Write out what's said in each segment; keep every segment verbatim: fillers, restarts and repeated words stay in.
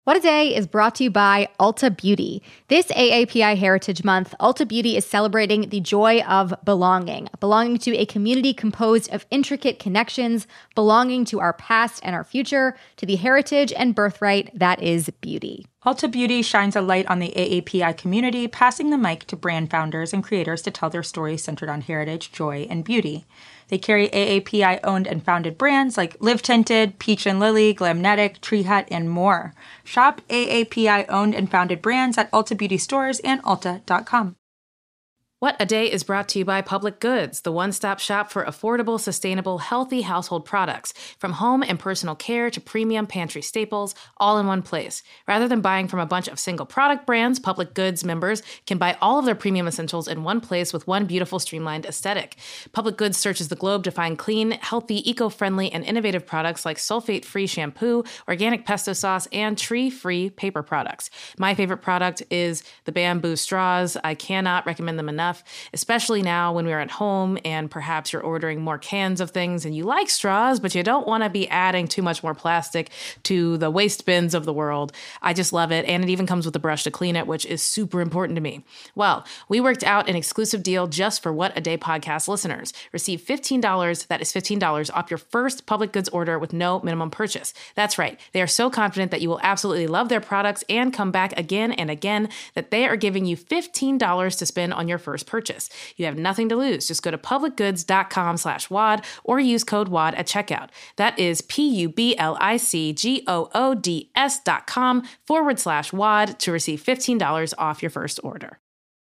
What a Day is brought to you by Ulta Beauty. This A A P I Heritage Month, Ulta Beauty is celebrating the joy of belonging, belonging to a community composed of intricate connections, belonging to our past and our future, to the heritage and birthright that is beauty. Ulta Beauty shines a light on the A A P I community, passing the mic to brand founders and creators to tell their stories centered on heritage, joy, and beauty. They carry A A P I-owned and founded brands like Live Tinted, Peach and Lily, Glamnetic, Tree Hut, and more. Shop A A P I-owned and founded brands at Ulta Beauty stores and ulta dot com. What a Day is brought to you by Public Goods, the one-stop shop for affordable, sustainable, healthy household products. From home and personal care to premium pantry staples, all in one place. Rather than buying from a bunch of single product brands, Public Goods members can buy all of their premium essentials in one place with one beautiful, streamlined aesthetic. Public Goods searches the globe to find clean, healthy, eco-friendly, and innovative products like sulfate-free shampoo, organic pesto sauce, and tree-free paper products. My favorite product is the bamboo straws. I cannot recommend them enough. Especially now when we're at home and perhaps you're ordering more cans of things and you like straws, but you don't want to be adding too much more plastic to the waste bins of the world. I just love it. And it even comes with a brush to clean it, which is super important to me. Well, we worked out an exclusive deal just for What a Day podcast listeners. Receive fifteen dollars, that is fifteen dollars off your first Public Goods order with no minimum purchase. That's right. They are so confident that you will absolutely love their products and come back again and again that they are giving you fifteen dollars to spend on your first purchase. You have nothing to lose. Just go to publicgoods.com slash WAD or use code WAD at checkout. That is P-U-B-L-I-C-G-O-O-D-S dot com forward slash WAD to receive fifteen dollars off your first order.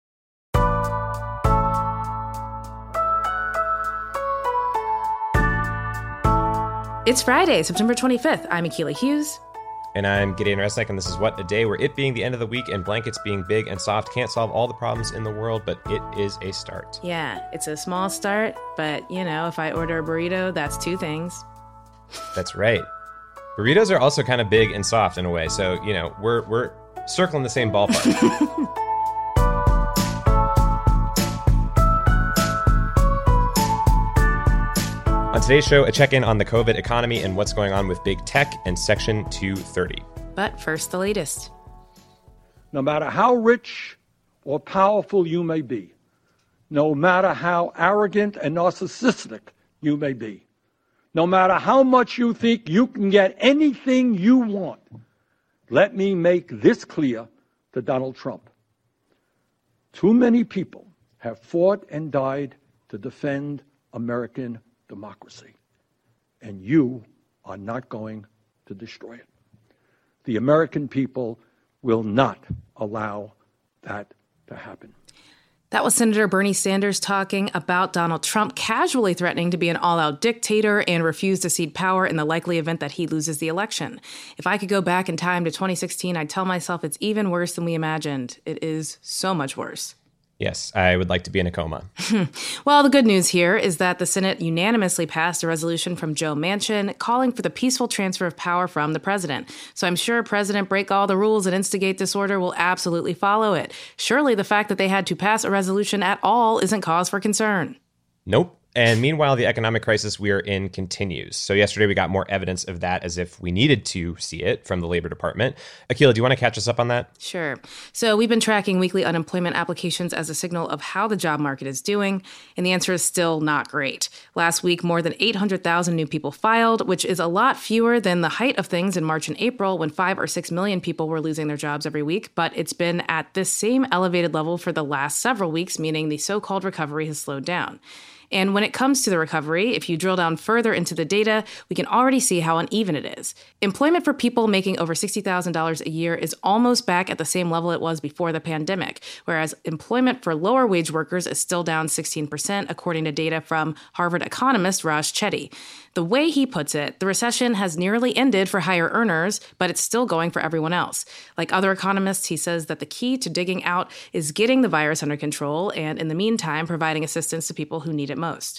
It's Friday, September twenty-fifth. I'm Akilah Hughes. And I'm Gideon Resnick, and this is What a Day, where it being the end of the week and blankets being big and soft can't solve all the problems in the world, but it is a start. Yeah, it's a small start, but, you know, if I order a burrito, that's two things. That's right. Burritos are also kind of big and soft in a way, so, you know, we're we're circling the same ballpark. On today's show, a check-in on the COVID economy and what's going on with big tech and Section two thirty. But first, the latest. No matter how rich or powerful you may be, no matter how arrogant and narcissistic you may be, no matter how much you think you can get anything you want, let me make this clear to Donald Trump. Too many people have fought and died to defend American democracy, and you are not going to destroy it. The American people will not allow that to happen. That was Senator Bernie Sanders talking about Donald Trump casually threatening to be an all-out dictator and refuse to cede power in the likely event that he loses the election. If I could go back in time to twenty sixteen, I'd tell myself it's even worse than we imagined. It is so much worse. Yes, I would like to be in a coma. Well, the good news here is that the Senate unanimously passed a resolution from Joe Manchin calling for the peaceful transfer of power from the president. So I'm sure President Break All the Rules and Instigate Disorder will absolutely follow it. Surely the fact that they had to pass a resolution at all isn't cause for concern. Nope. And meanwhile, the economic crisis we are in continues. So yesterday we got more evidence of that as if we needed to see it from the Labor Department. Akilah, do you want to catch us up on that? Sure. So we've been tracking weekly unemployment applications as a signal of how the job market is doing, and the answer is still not great. Last week, more than eight hundred thousand new people filed, which is a lot fewer than the height of things in March and April when five or six million people were losing their jobs every week. But it's been at this same elevated level for the last several weeks, meaning the so-called recovery has slowed down. And when it comes to the recovery, if you drill down further into the data, we can already see how uneven it is. Employment for people making over sixty thousand dollars a year is almost back at the same level it was before the pandemic, whereas employment for lower wage workers is still down sixteen percent, according to data from Harvard economist Raj Chetty. The way he puts it, the recession has nearly ended for higher earners, but it's still going for everyone else. Like other economists, he says that the key to digging out is getting the virus under control and, in the meantime, providing assistance to people who need it most.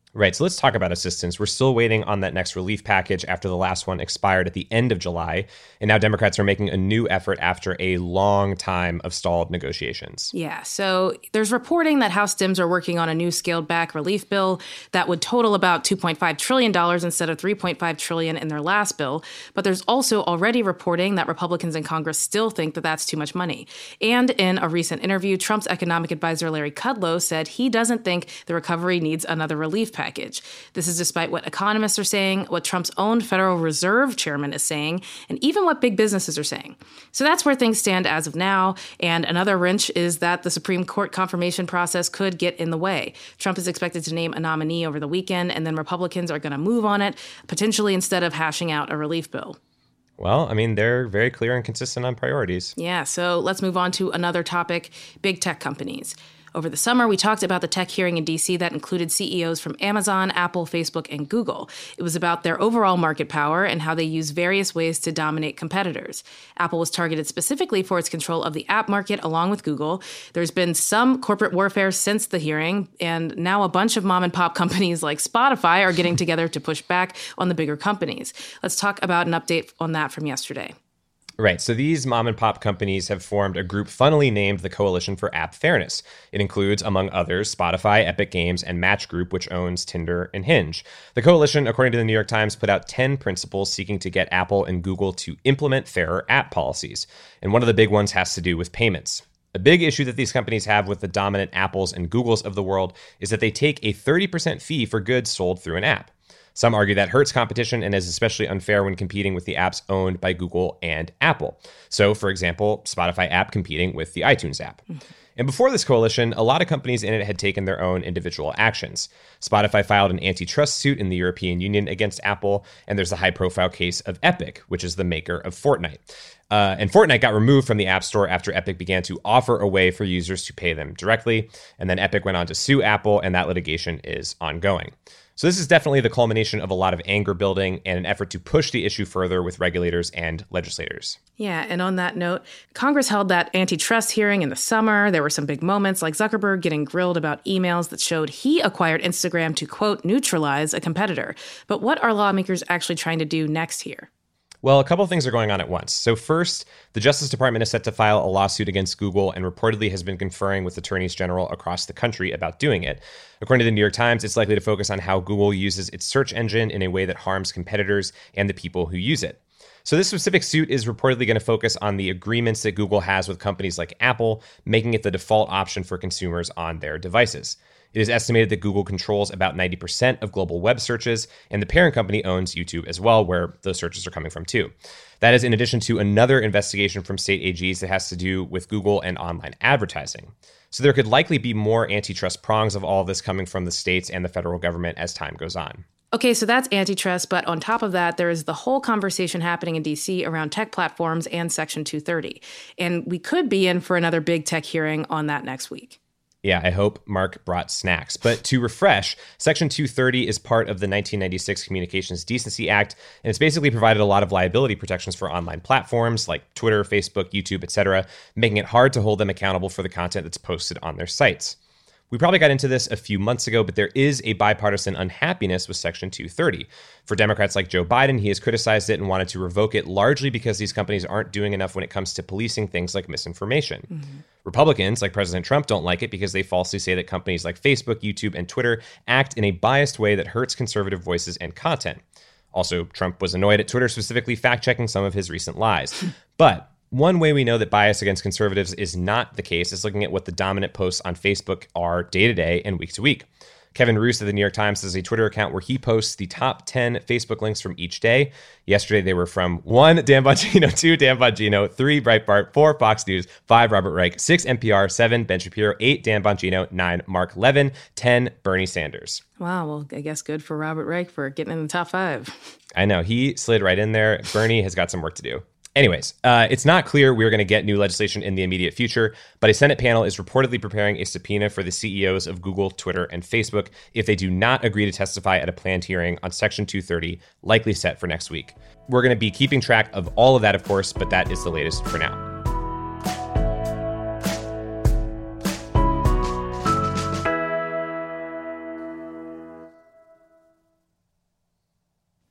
Right. So let's talk about assistance. We're still waiting on that next relief package after the last one expired at the end of July. And now Democrats are making a new effort after a long time of stalled negotiations. Yeah. So there's reporting that House Dems are working on a new scaled back relief bill that would total about two point five trillion dollars instead of three point five trillion dollars in their last bill. But there's also already reporting that Republicans in Congress still think that that's too much money. And in a recent interview, Trump's economic advisor Larry Kudlow said he doesn't think the recovery needs another relief package. Package. This is despite what economists are saying, what Trump's own Federal Reserve chairman is saying, and even what big businesses are saying. So that's where things stand as of now. And another wrench is that the Supreme Court confirmation process could get in the way. Trump is expected to name a nominee over the weekend, and then Republicans are going to move on it, potentially instead of hashing out a relief bill. Well, I mean, they're very clear and consistent on priorities. Yeah, so let's move on to another topic, big tech companies. Over the summer, we talked about the tech hearing in D C that included C E Os from Amazon, Apple, Facebook, and Google. It was about their overall market power and how they use various ways to dominate competitors. Apple was targeted specifically for its control of the app market along with Google. There's been some corporate warfare since the hearing, and now a bunch of mom and pop companies like Spotify are getting together to push back on the bigger companies. Let's talk about an update on that from yesterday. Right. So these mom and pop companies have formed a group funnily named the Coalition for App Fairness. It includes, among others, Spotify, Epic Games, and Match Group, which owns Tinder and Hinge. The coalition, according to the New York Times, put out ten principles seeking to get Apple and Google to implement fairer app policies. And one of the big ones has to do with payments. A big issue that these companies have with the dominant Apples and Googles of the world is that they take a thirty percent fee for goods sold through an app. Some argue that hurts competition and is especially unfair when competing with the apps owned by Google and Apple. So, for example, Spotify app competing with the iTunes app. Mm-hmm. And before this coalition, a lot of companies in it had taken their own individual actions. Spotify filed an antitrust suit in the European Union against Apple, and there's the high-profile case of Epic, which is the maker of Fortnite. Uh, and Fortnite got removed from the App Store after Epic began to offer a way for users to pay them directly. And then Epic went on to sue Apple, and that litigation is ongoing. So this is definitely the culmination of a lot of anger building and an effort to push the issue further with regulators and legislators. Yeah, and on that note, Congress held that antitrust hearing in the summer. There were some big moments like Zuckerberg getting grilled about emails that showed he acquired Instagram to, quote, neutralize a competitor. But what are lawmakers actually trying to do next here? Well, a couple of things are going on at once. So first, the Justice Department is set to file a lawsuit against Google and reportedly has been conferring with attorneys general across the country about doing it. According to the New York Times, it's likely to focus on how Google uses its search engine in a way that harms competitors and the people who use it. So this specific suit is reportedly going to focus on the agreements that Google has with companies like Apple, making it the default option for consumers on their devices. It is estimated that Google controls about ninety percent of global web searches, and the parent company owns YouTube as well, where those searches are coming from too. That is in addition to another investigation from state A Gs that has to do with Google and online advertising. So there could likely be more antitrust prongs of all of this coming from the states and the federal government as time goes on. Okay, so that's antitrust, but on top of that, there is the whole conversation happening in D C around tech platforms and Section two thirty. And we could be in for another big tech hearing on that next week. Yeah, I hope Mark brought snacks. But to refresh, Section two thirty is part of the nineteen ninety-six Communications Decency Act, and it's basically provided a lot of liability protections for online platforms like Twitter, Facebook, YouTube, et cetera, making it hard to hold them accountable for the content that's posted on their sites. We probably got into this a few months ago, but there is a bipartisan unhappiness with Section two thirty. For Democrats like Joe Biden, he has criticized it and wanted to revoke it largely because these companies aren't doing enough when it comes to policing things like misinformation. Mm-hmm. Republicans, like President Trump, don't like it because they falsely say that companies like Facebook, YouTube, and Twitter act in a biased way that hurts conservative voices and content. Also, Trump was annoyed at Twitter specifically fact-checking some of his recent lies. But one way we know that bias against conservatives is not the case is looking at what the dominant posts on Facebook are day to day and week to week. Kevin Roose of the New York Times has a Twitter account where he posts the top ten Facebook links from each day. Yesterday, they were from one, Dan Bongino, two, Dan Bongino, three, Breitbart, four, Fox News, five, Robert Reich, six, N P R, seven, Ben Shapiro, eight, Dan Bongino, nine, Mark Levin, ten, Bernie Sanders. Wow, well, I guess good for Robert Reich for getting in the top five. I know, he slid right in there. Bernie has got some work to do. Anyways, uh, it's not clear we're going to get new legislation in the immediate future, but a Senate panel is reportedly preparing a subpoena for the C E Os of Google, Twitter, and Facebook if they do not agree to testify at a planned hearing on Section two thirty, likely set for next week. We're going to be keeping track of all of that, of course, but that is the latest for now.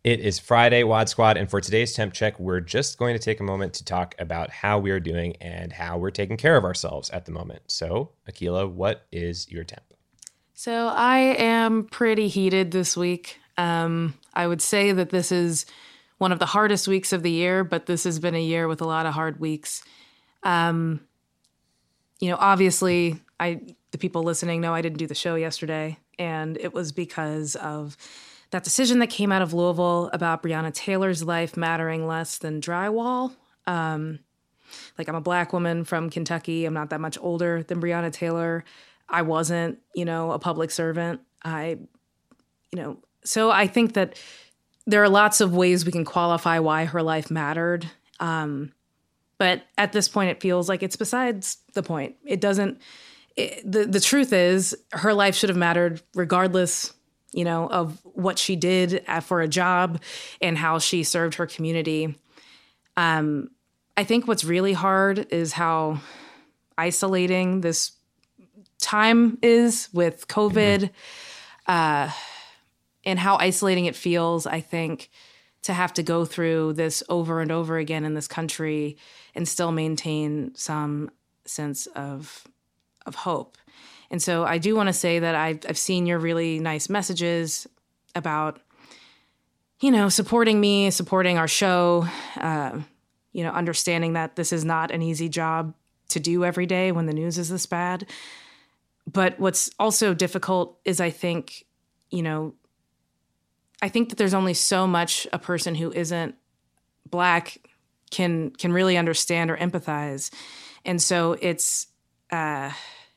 It is Friday, Wad Squad, and for today's temp check, we're just going to take a moment to talk about how we are doing and how we're taking care of ourselves at the moment. So, Akilah, what is your temp? So I am pretty heated this week. Um, I would say that this is one of the hardest weeks of the year, but this has been a year with a lot of hard weeks. Um, you know, obviously, I the people listening know I didn't do the show yesterday, and it was because of that decision that came out of Louisville about Breonna Taylor's life mattering less than drywall. Um, like, I'm a Black woman from Kentucky. I'm not that much older than Breonna Taylor. I wasn't, you know, a public servant. I, you know, so I think that there are lots of ways we can qualify why her life mattered. Um, but at this point, it feels like it's besides the point. It doesn't, it, the, the truth is her life should have mattered regardless, you know, of what she did for a job and how she served her community. Um, I think what's really hard is how isolating this time is with COVID, mm-hmm. uh, and how isolating it feels, I think, to have to go through this over and over again in this country and still maintain some sense of of hope. And so I do want to say that I've, I've seen your really nice messages about, you know, supporting me, supporting our show, uh, you know, understanding that this is not an easy job to do every day when the news is this bad. But what's also difficult is, I think, you know, I think that there's only so much a person who isn't Black can can really understand or empathize. And so it's, uh,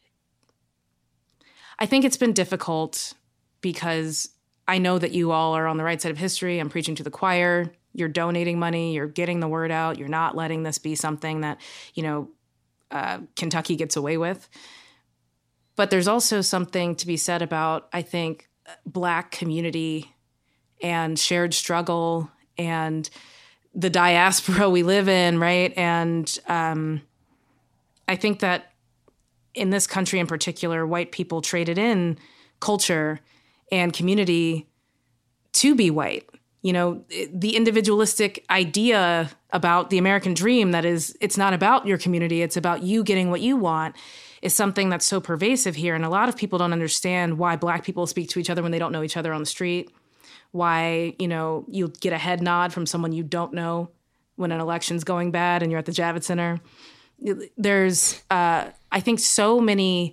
I think it's been difficult because I know that you all are on the right side of history. I'm preaching to the choir. You're donating money. You're getting the word out. You're not letting this be something that, you know, uh, Kentucky gets away with. But there's also something to be said about, I think, Black community and shared struggle and the diaspora we live in, right? And um, I think that in this country in particular, white people traded in culture and community to be white. You know, the individualistic idea about the American dream that is, it's not about your community, it's about you getting what you want, is something that's so pervasive here. And a lot of people don't understand why Black people speak to each other when they don't know each other on the street, why, you know, you get a head nod from someone you don't know when an election's going bad and you're at the Javits Center. There's, uh, I think, so many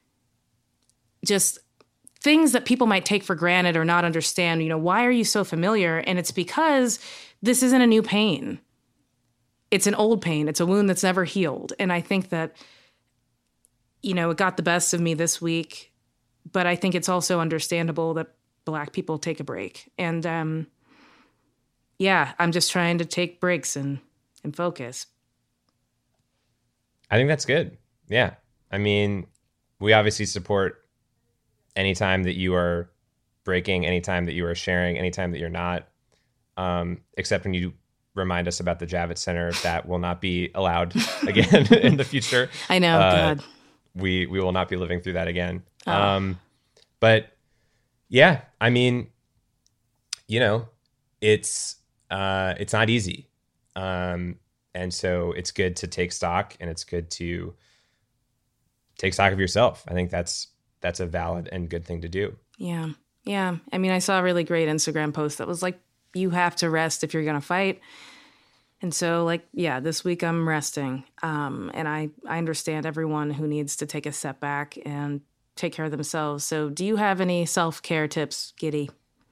just things that people might take for granted or not understand. You know, why are you so familiar? And it's because this isn't a new pain. It's an old pain. It's a wound that's never healed. And I think that, you know, it got the best of me this week, but I think it's also understandable that Black people take a break. And um, yeah, I'm just trying to take breaks and, and focus. I think that's good. Yeah. I mean, we obviously support anytime that you are breaking, anytime that you are sharing, anytime that you're not, um, except when you remind us about the Javits Center, that will not be allowed again in the future. I know, uh, God. We, we will not be living through that again. Oh. Um, but yeah, I mean, you know, it's, uh, it's not easy. Um, And so it's good to take stock, and it's good to take stock of yourself. I think that's that's a valid and good thing to do. Yeah. Yeah. I mean, I saw a really great Instagram post that was like, you have to rest if you're going to fight. And so, like, yeah, this week I'm resting. Um, and I, I understand everyone who needs to take a step back and take care of themselves. So do you have any self-care tips, Giddy?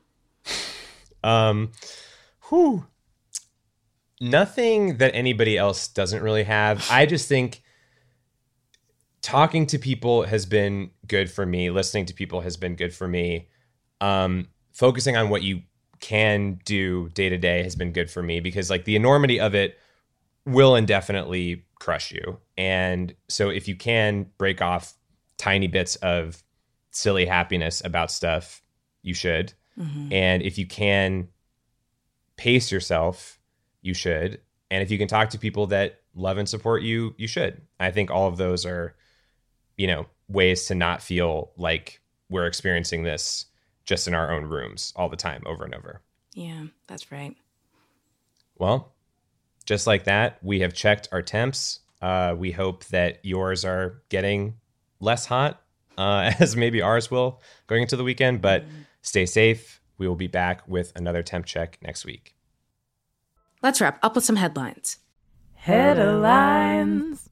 Um, whew. Nothing that anybody else doesn't really have. I just think talking to people has been good for me. Listening to people has been good for me. Um, focusing on what you can do day to day has been good for me, because like the enormity of it will indefinitely crush you. And so if you can break off tiny bits of silly happiness about stuff, you should. Mm-hmm. And if you can pace yourself, you should. And if you can talk to people that love and support you, you should. I think all of those are, you know, ways to not feel like we're experiencing this just in our own rooms all the time, over and over. Yeah, that's right. Well, just like that, we have checked our temps. Uh, we hope that yours are getting less hot, uh, as maybe ours will going into the weekend. But stay safe. We will be back with another temp check next week. Let's wrap up with some headlines. Headlines.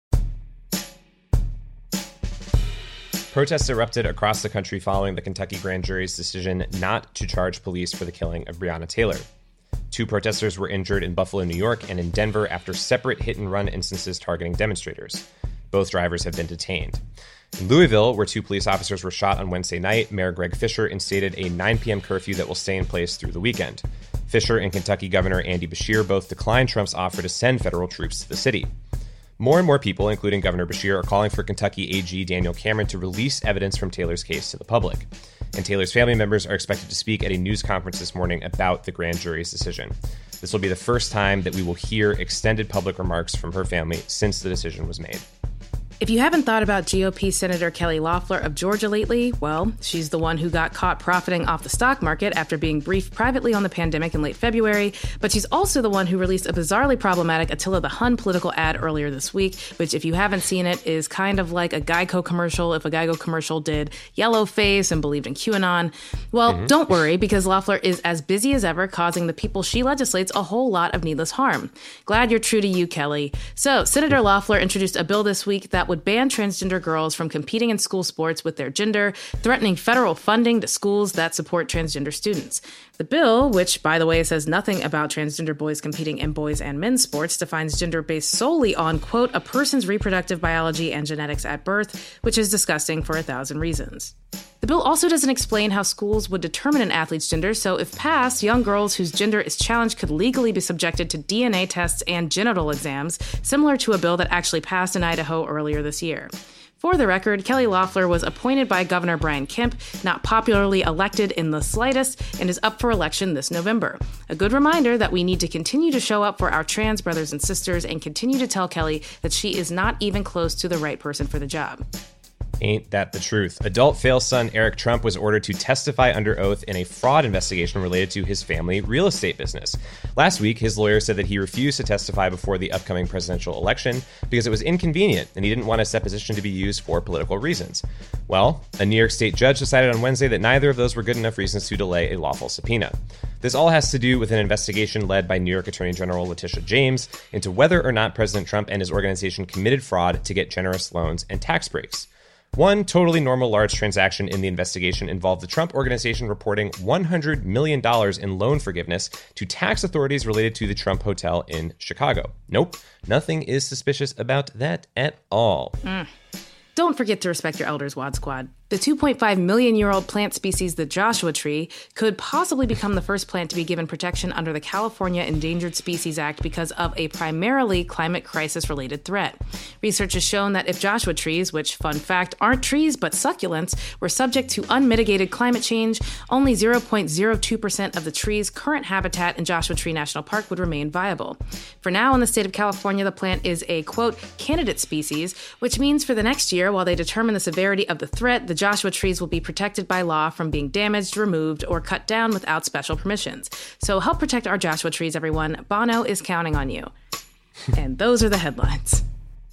Protests erupted across the country following the Kentucky grand jury's decision not to charge police for the killing of Breonna Taylor. Two protesters were injured in Buffalo, New York, and in Denver after separate hit-and-run instances targeting demonstrators. Both drivers have been detained. In Louisville, where two police officers were shot on Wednesday night, Mayor Greg Fisher instated a nine p.m. curfew that will stay in place through the weekend. Fisher and Kentucky Governor Andy Beshear both declined Trump's offer to send federal troops to the city. More and more people, including Governor Beshear, are calling for Kentucky A G Daniel Cameron to release evidence from Taylor's case to the public. And Taylor's family members are expected to speak at a news conference this morning about the grand jury's decision. This will be the first time that we will hear extended public remarks from her family since the decision was made. If you haven't thought about G O P Senator Kelly Loeffler of Georgia lately, well, she's the one who got caught profiting off the stock market after being briefed privately on the pandemic in late February, but she's also the one who released a bizarrely problematic Attila the Hun political ad earlier this week, which, if you haven't seen it, is kind of like a Geico commercial if a Geico commercial did yellow face and believed in QAnon. Well, mm-hmm. Don't worry, because Loeffler is as busy as ever, causing the people she legislates a whole lot of needless harm. Glad you're true to you, Kelly. So, Senator Loeffler introduced a bill this week that would ban transgender girls from competing in school sports with their gender, threatening federal funding to schools that support transgender students. The bill, which, by the way, says nothing about transgender boys competing in boys and men's sports, defines gender based solely on, quote, a person's reproductive biology and genetics at birth, which is disgusting for a thousand reasons. The bill also doesn't explain how schools would determine an athlete's gender, so if passed, young girls whose gender is challenged could legally be subjected to D N A tests and genital exams, similar to a bill that actually passed in Idaho earlier this year. For the record, Kelly Loeffler was appointed by Governor Brian Kemp, not popularly elected in the slightest, and is up for election this November. A good reminder that we need to continue to show up for our trans brothers and sisters and continue to tell Kelly that she is not even close to the right person for the job. Ain't that the truth? Adult fail son Eric Trump was ordered to testify under oath in a fraud investigation related to his family real estate business. Last week, his lawyer said that he refused to testify before the upcoming presidential election because it was inconvenient and he didn't want his deposition to be used for political reasons. Well, a New York State judge decided on Wednesday that neither of those were good enough reasons to delay a lawful subpoena. This all has to do with an investigation led by New York Attorney General Letitia James into whether or not President Trump and his organization committed fraud to get generous loans and tax breaks. One totally normal large transaction in the investigation involved the Trump Organization reporting one hundred million dollars in loan forgiveness to tax authorities related to the Trump Hotel in Chicago. Nope, nothing is suspicious about that at all. Mm. Don't forget to respect your elders, Wad Squad. The two point five million year old plant species, the Joshua tree, could possibly become the first plant to be given protection under the California Endangered Species Act because of a primarily climate crisis-related threat. Research has shown that if Joshua trees, which, fun fact, aren't trees but succulents, were subject to unmitigated climate change, only zero point zero two percent of the tree's current habitat in Joshua Tree National Park would remain viable. For now, in the state of California, the plant is a, quote, candidate species, which means for the next year, while they determine the severity of the threat, the Joshua trees will be protected by law from being damaged, removed, or cut down without special permissions. So help protect our Joshua trees, everyone. Bono is counting on you. And those are the headlines.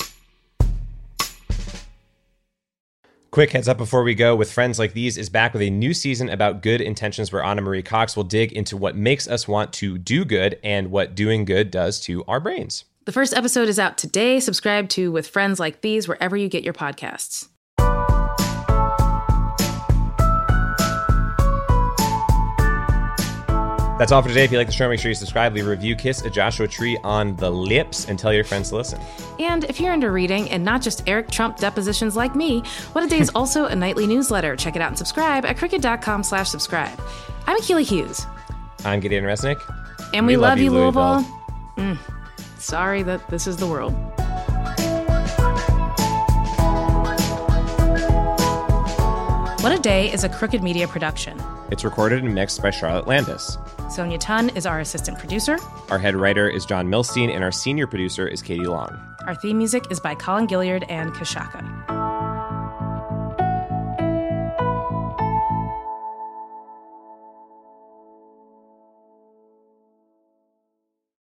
Quick heads up before we go. With Friends Like These is back with a new season about good intentions where Anna Marie Cox will dig into what makes us want to do good and what doing good does to our brains. The first episode is out today. Subscribe to With Friends Like These wherever you get your podcasts. That's all for today. If you like the show, make sure you subscribe, leave a review, kiss a Joshua tree on the lips, and tell your friends to listen. And if you're into reading and not just Eric Trump depositions like me, What a Day is also a nightly newsletter. Check it out and subscribe at crooked.com slash subscribe. I'm Akila Hughes. I'm Gideon Resnick. And we, we love, love you, Louisville. Louisville. Mm, sorry that this is the world. What a Day is a Crooked Media production. It's recorded and mixed by Charlotte Landis. Sonia Tun is our assistant producer. Our head writer is John Milstein, and our senior producer is Katie Long. Our theme music is by Colin Gilliard and Kashaka.